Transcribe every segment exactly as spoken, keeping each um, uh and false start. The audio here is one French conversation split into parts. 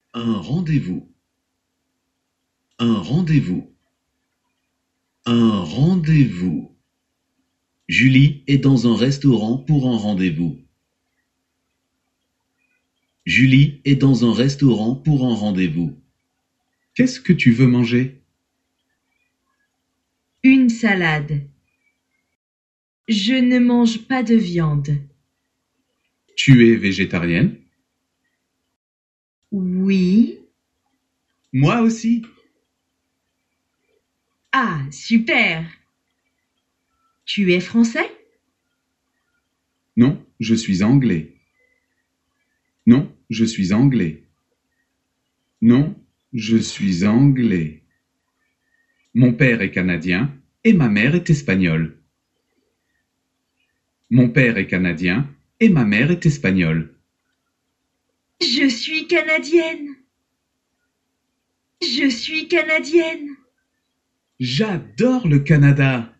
Un rendez-vous. Un rendez-vous. Un rendez-vous. Julie est dans un restaurant pour un rendez-vous. Julie est dans un restaurant pour un rendez-vous. Qu'est-ce que tu veux manger? Une salade. Je ne mange pas de viande. Tu es végétarienne? Oui. Moi aussi. Ah, super. Tu es français? Non, je suis anglais. Non, je suis anglais. Non, je suis anglais. Mon père est canadien et ma mère est espagnole. Mon père est canadien et ma mère est espagnole. Je suis canadienne. Je suis canadienne. J'adore le Canada.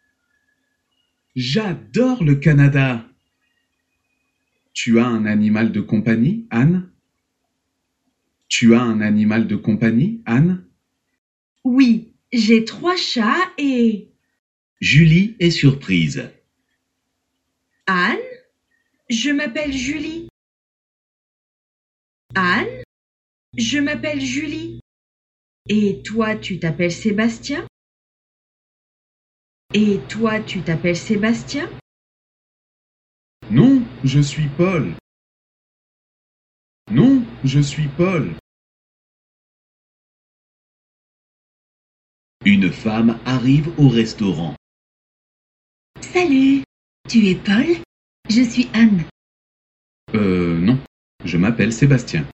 J'adore le Canada. Tu as un animal de compagnie, Anne? Tu as un animal de compagnie, Anne? Oui, j'ai trois chats et... Julie est surprise. Anne? Je m'appelle Julie. Anne? Je m'appelle Julie. Et toi, tu t'appelles Sébastien? Et toi, tu t'appelles Sébastien? Non, je suis Paul. Non, je suis Paul. Une femme arrive au restaurant. Salut, tu es Paul? Je suis Anne. Euh, non, je m'appelle Sébastien.